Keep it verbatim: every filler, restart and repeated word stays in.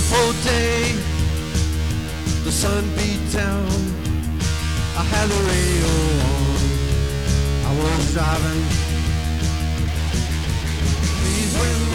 beautiful day. The sun beat down. I had the radio on. I was driving. Please, when